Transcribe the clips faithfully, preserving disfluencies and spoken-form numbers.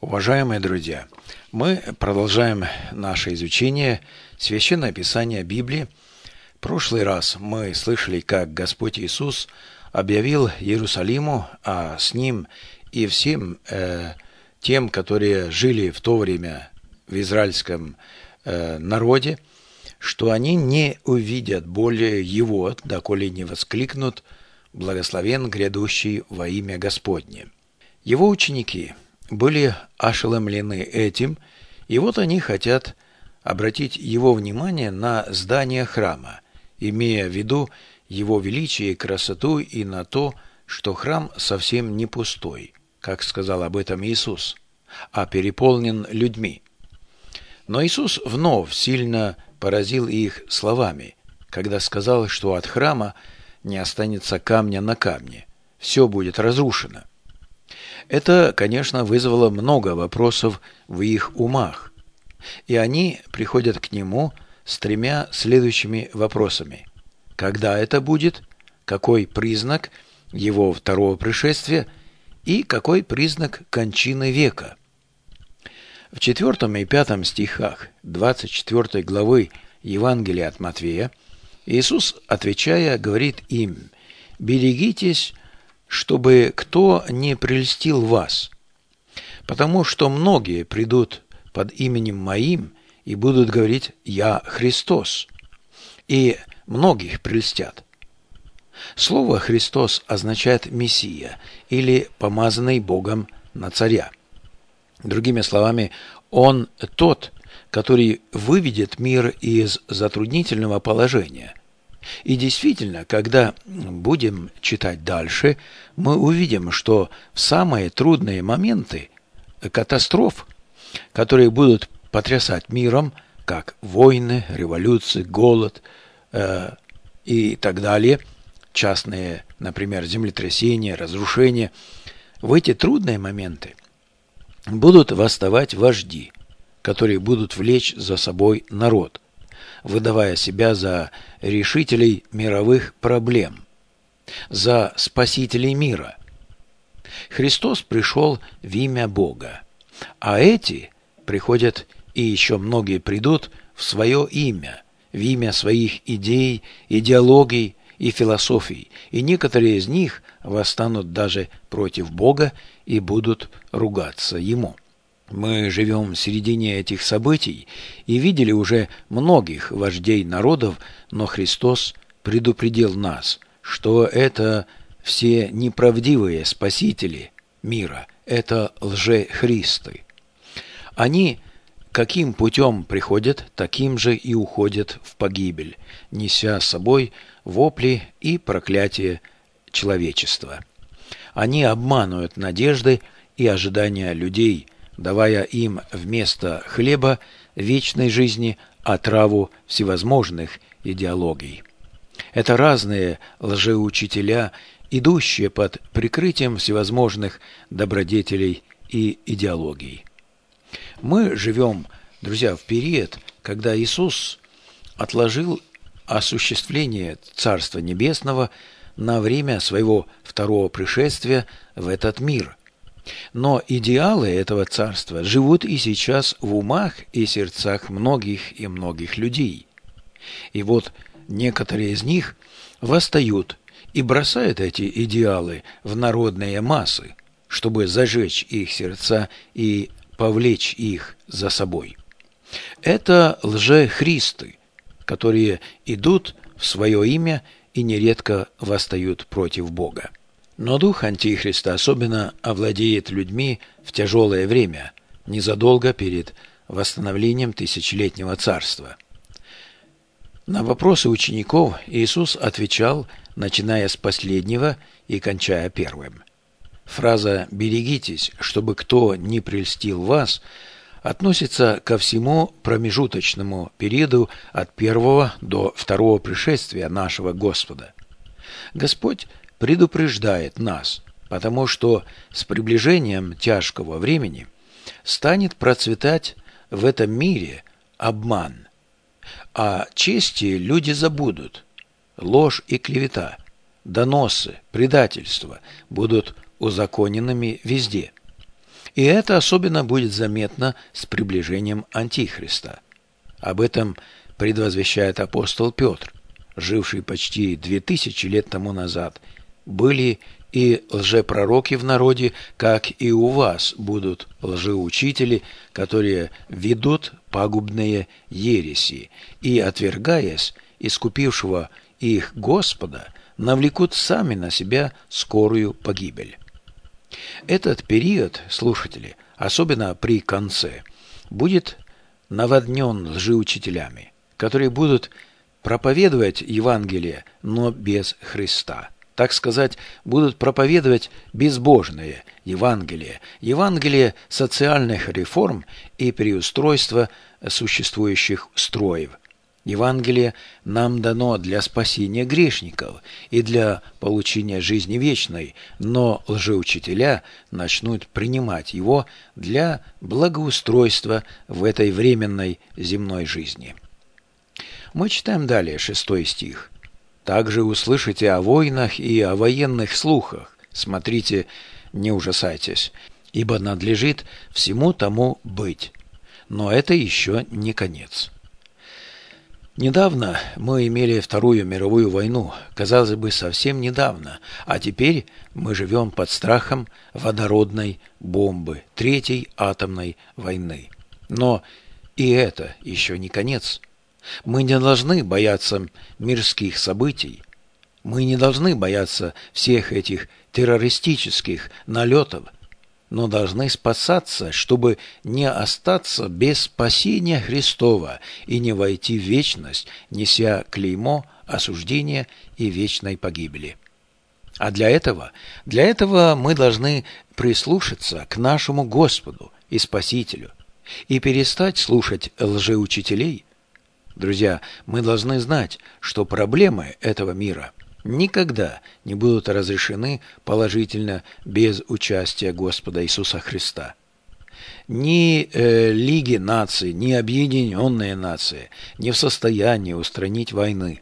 Уважаемые друзья, мы продолжаем наше изучение Священного Писания Библии. В прошлый раз мы слышали, как Господь Иисус объявил Иерусалиму, а с ним и всем э, тем, которые жили в то время в израильском э, народе, что они не увидят более Его, доколе не воскликнут «Благословен грядущий во имя Господне». Его ученики были ошеломлены этим, и вот они хотят обратить его внимание на здание храма, имея в виду его величие и красоту, и на то, что храм совсем не пустой, как сказал об этом Иисус, а переполнен людьми. Но Иисус вновь сильно поразил их словами, когда сказал, что от храма не останется камня на камне, все будет разрушено. Это, конечно, вызвало много вопросов в их умах, и они приходят к нему с тремя следующими вопросами. Когда это будет? Какой признак его второго пришествия? И какой признак кончины века? В четвертом и пятом стихах двадцать четвёртой главы Евангелия от Матфея Иисус, отвечая, говорит им: «Берегитесь, чтобы кто не прельстил вас, потому что многие придут под именем Моим и будут говорить: Я Христос, и многих прельстят». Слово «Христос» означает «Мессия» или «помазанный Богом на царя». Другими словами, Он тот, который выведет мир из затруднительного положения. И действительно, когда будем читать дальше, мы увидим, что в самые трудные моменты катастроф, которые будут потрясать миром, как войны, революции, голод э, и так далее, частные, например, землетрясения, разрушения, в эти трудные моменты будут восставать вожди, которые будут влечь за собой народ, выдавая себя за решителей мировых проблем, за спасителей мира. Христос пришел в имя Бога, а эти приходят, и еще многие придут, в свое имя, в имя своих идей, идеологий и философий, и некоторые из них восстанут даже против Бога и будут ругаться Ему. Мы живем в середине этих событий и видели уже многих вождей народов, но Христос предупредил нас, что это все неправдивые спасители мира, это лжехристы. Они каким путем приходят, таким же и уходят в погибель, неся с собой вопли и проклятие человечества. Они обманывают надежды и ожидания людей, давая им вместо хлеба вечной жизни отраву всевозможных идеологий. Это разные лжеучителя, идущие под прикрытием всевозможных добродетелей и идеологий. Мы живем, друзья, в период, когда Иисус отложил осуществление Царства Небесного на время своего второго пришествия в этот мир. Но идеалы этого царства живут и сейчас в умах и сердцах многих и многих людей. И вот некоторые из них восстают и бросают эти идеалы в народные массы, чтобы зажечь их сердца и повлечь их за собой. Это лжехристы, которые идут в свое имя и нередко восстают против Бога. Но дух Антихриста особенно овладеет людьми в тяжелое время, незадолго перед восстановлением тысячелетнего царства. На вопросы учеников Иисус отвечал, начиная с последнего и кончая первым. Фраза «берегитесь, чтобы кто не прельстил вас» относится ко всему промежуточному периоду от первого до второго пришествия нашего Господа. Господь предупреждает нас, потому что с приближением тяжкого времени станет процветать в этом мире обман, а чести люди забудут, ложь и клевета, доносы, предательство будут узаконенными везде. И это особенно будет заметно с приближением Антихриста. Об этом предвозвещает апостол Петр, живший почти две тысячи лет тому назад. Были и лжепророки в народе, как и у вас будут лжеучители, которые ведут пагубные ереси, и, отвергаясь искупившего их Господа, навлекут сами на себя скорую погибель. Этот период, слушатели, особенно при конце, будет наводнен лжеучителями, которые будут проповедовать Евангелие, но без Христа. Так сказать, будут проповедовать безбожное Евангелие, Евангелие социальных реформ и переустройства существующих строев. Евангелие нам дано для спасения грешников и для получения жизни вечной, но лжеучителя начнут принимать его для благоустройства в этой временной земной жизни. Мы читаем далее шестой стих. «Также услышите о войнах и о военных слухах. Смотрите, не ужасайтесь, ибо надлежит всему тому быть. Но это еще не конец». Недавно мы имели Вторую мировую войну, казалось бы, совсем недавно, а теперь мы живем под страхом водородной бомбы, Третьей атомной войны. Но и это еще не конец. Мы не должны бояться мирских событий. Мы не должны бояться всех этих террористических налетов, но должны спасаться, чтобы не остаться без спасения Христова и не войти в вечность, неся клеймо осуждения и вечной погибели. А для этого, для этого мы должны прислушаться к нашему Господу и Спасителю и перестать слушать лжеучителей. Друзья, мы должны знать, что проблемы этого мира никогда не будут разрешены положительно без участия Господа Иисуса Христа. Ни э, Лиги наций, ни Объединенные Нации не в состоянии устранить войны,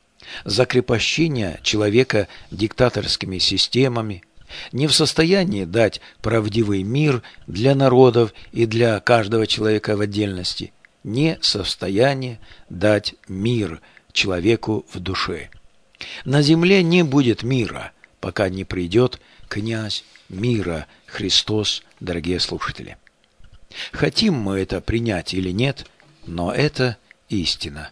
закрепощение человека диктаторскими системами, не в состоянии дать правдивый мир для народов и для каждого человека в отдельности, не в состоянии дать мир человеку в душе. На земле не будет мира, пока не придет князь мира Христос, дорогие слушатели. Хотим мы это принять или нет, но это истина.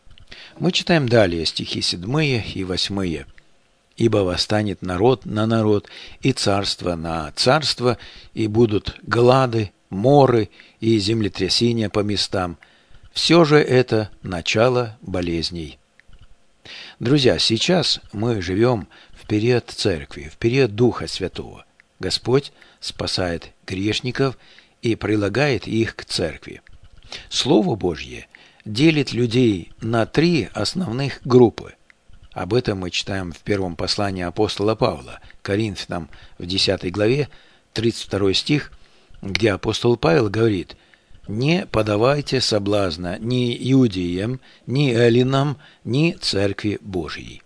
Мы читаем далее стихи седьмые и восьмые. «Ибо восстанет народ на народ, и царство на царство, и будут глады, моры и землетрясения по местам. Все же это начало болезней». Друзья, сейчас мы живем в период Церкви, в период Духа Святого. Господь спасает грешников и прилагает их к Церкви. Слово Божье делит людей на три основных группы. Об этом мы читаем в первом послании апостола Павла, Коринфянам, в десятой главе, тридцать второй стих, где апостол Павел говорит: «Не подавайте соблазна ни иудеям, ни эллинам, ни Церкви Божьей».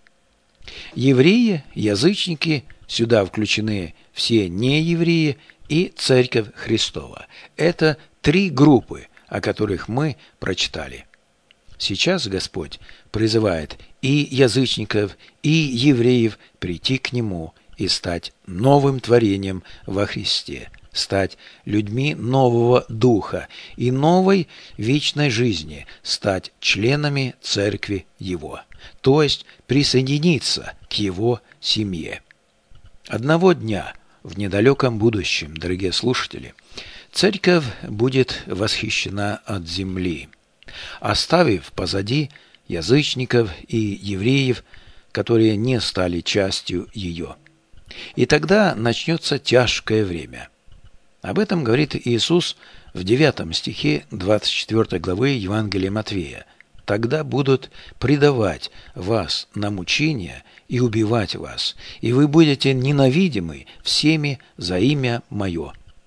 Евреи, язычники, сюда включены все неевреи и Церковь Христова. Это три группы, о которых мы прочитали. Сейчас Господь призывает и язычников, и евреев прийти к Нему и стать новым творением во Христе, стать людьми нового духа и новой вечной жизни, стать членами Церкви Его, то есть присоединиться к Его семье. Одного дня в недалеком будущем, дорогие слушатели, Церковь будет восхищена от земли, оставив позади язычников и евреев, которые не стали частью ее. И тогда начнется тяжкое время. Об этом говорит Иисус в девятом стихе двадцать четвёртой главы Евангелия Матвея. «Тогда будут предавать вас на мучения и убивать вас, и вы будете ненавидимы всеми за имя Мое».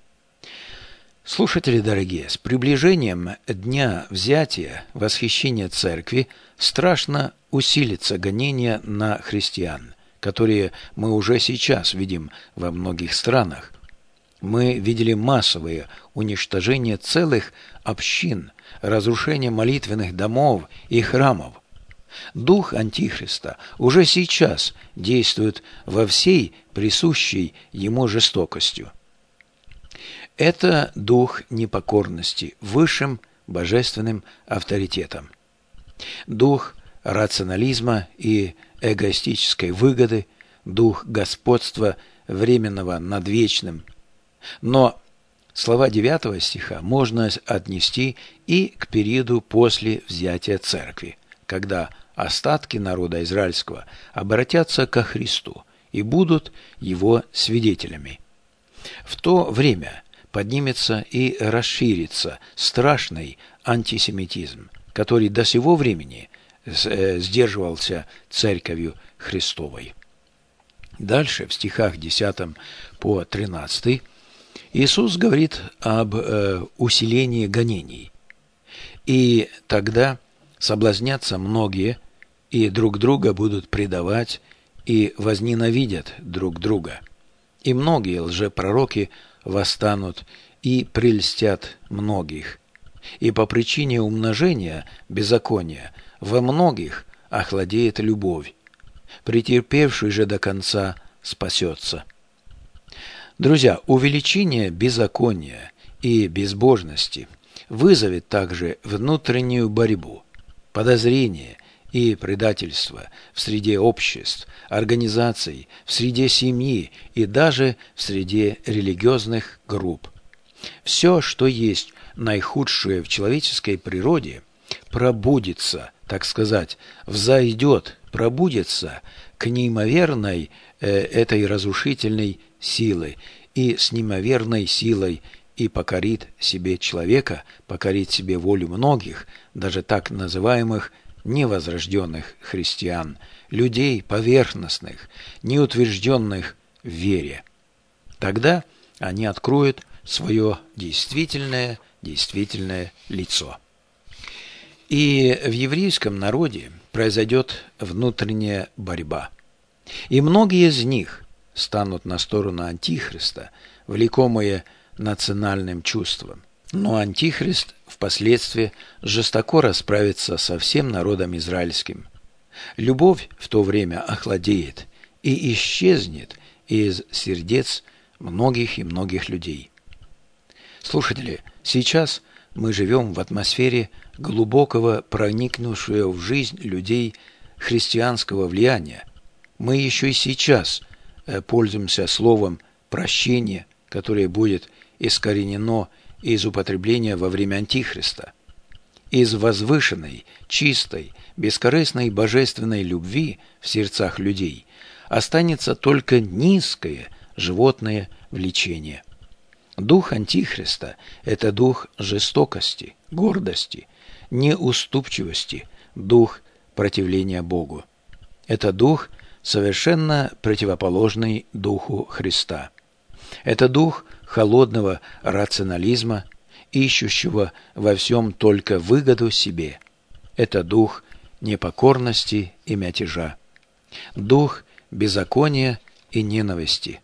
Слушатели дорогие, с приближением дня взятия, восхищения Церкви, страшно усилится гонение на христиан, которые мы уже сейчас видим во многих странах. Мы видели массовое уничтожение целых общин, разрушение молитвенных домов и храмов. Дух Антихриста уже сейчас действует во всей присущей ему жестокостью. Это дух непокорности высшим божественным авторитетом. Дух рационализма и эгоистической выгоды, дух господства временного над вечным. Но слова девятого стиха можно отнести и к периоду после взятия церкви, когда остатки народа израильского обратятся ко Христу и будут его свидетелями. В то время поднимется и расширится страшный антисемитизм, который до сего времени сдерживался Церковью Христовой. Дальше, в стихах десятом по тринадцатый, Иисус говорит об э, усилении гонений. «И тогда соблазнятся многие, и друг друга будут предавать, и возненавидят друг друга. И многие лжепророки восстанут и прельстят многих. И по причине умножения беззакония во многих охладеет любовь. Претерпевший же до конца спасется». Друзья, увеличение беззакония и безбожности вызовет также внутреннюю борьбу, подозрение и предательство в среде обществ, организаций, в среде семьи и даже в среде религиозных групп. Все, что есть наихудшее в человеческой природе, пробудится, так сказать, взойдет, пробудится к неимоверной э, этой разрушительной силы и с неимоверной силой и покорит себе человека, покорит себе волю многих, даже так называемых невозрожденных христиан, людей поверхностных, неутвержденных в вере. Тогда они откроют свое действительное, действительное лицо. И в еврейском народе произойдет внутренняя борьба. И многие из них станут на сторону Антихриста, влекомые национальным чувством. Но Антихрист впоследствии жестоко расправится со всем народом израильским. Любовь в то время охладеет и исчезнет из сердец многих и многих людей. Слушатели, сейчас мы живем в атмосфере глубокого проникнувшего в жизнь людей христианского влияния. Мы еще и сейчас пользуемся словом «прощение», которое будет искоренено из употребления во время Антихриста. Из возвышенной, чистой, бескорыстной божественной любви в сердцах людей останется только низкое животное влечение. Дух Антихриста – это дух жестокости, гордости, неуступчивости, дух противления Богу. Это дух, совершенно противоположный духу Христа. Это дух холодного рационализма, ищущего во всем только выгоду себе. Это дух непокорности и мятежа. Дух беззакония и ненависти.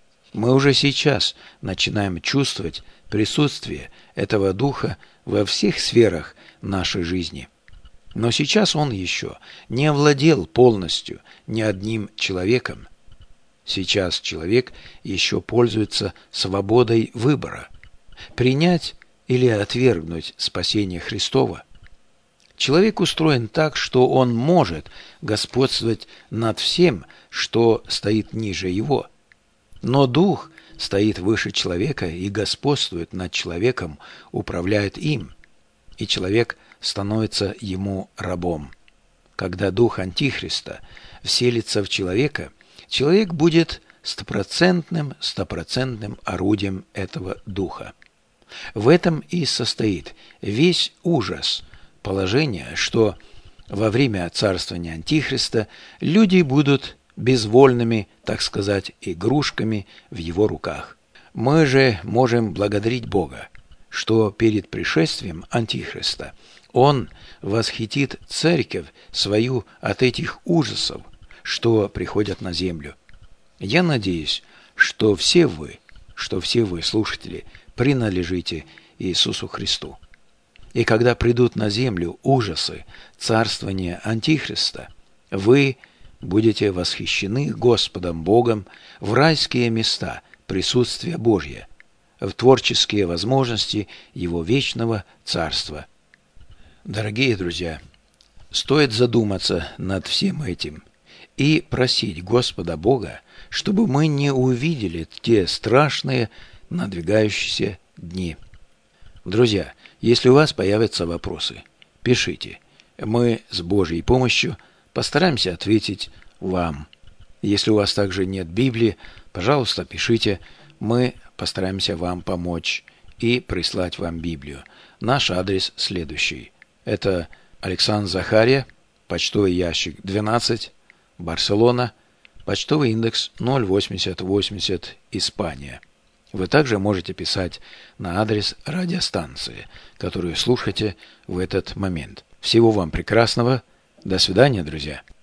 Мы уже сейчас начинаем чувствовать присутствие этого духа во всех сферах нашей жизни. Но сейчас он еще не овладел полностью ни одним человеком. Сейчас человек еще пользуется свободой выбора – принять или отвергнуть спасение Христово. Человек устроен так, что он может господствовать над всем, что стоит ниже его. Но Дух стоит выше человека и господствует над человеком, управляет им, и человек становится ему рабом. Когда Дух Антихриста вселится в человека, человек будет стопроцентным, стопроцентным орудием этого Духа. В этом и состоит весь ужас положения, что во время царствования Антихриста люди будут безвольными, так сказать, игрушками в его руках. Мы же можем благодарить Бога, что перед пришествием Антихриста Он восхитит церковь свою от этих ужасов, что приходят на землю. Я надеюсь, что все вы что все вы, слушатели, принадлежите Иисусу Христу. И когда придут на землю ужасы царствования Антихриста, вы будете восхищены Господом Богом в райские места присутствия Божия, в творческие возможности Его вечного Царства. Дорогие друзья, стоит задуматься над всем этим и просить Господа Бога, чтобы мы не увидели те страшные надвигающиеся дни. Друзья, если у вас появятся вопросы, пишите. Мы с Божьей помощью постараемся ответить вам. Если у вас также нет Библии, пожалуйста, пишите. Мы постараемся вам помочь и прислать вам Библию. Наш адрес следующий. Это Александр Захария, почтовый ящик двенадцать, Барселона, почтовый индекс ноль восемьдесят восемьдесят, Испания. Вы также можете писать на адрес радиостанции, которую слушаете в этот момент. Всего вам прекрасного. До свидания, друзья.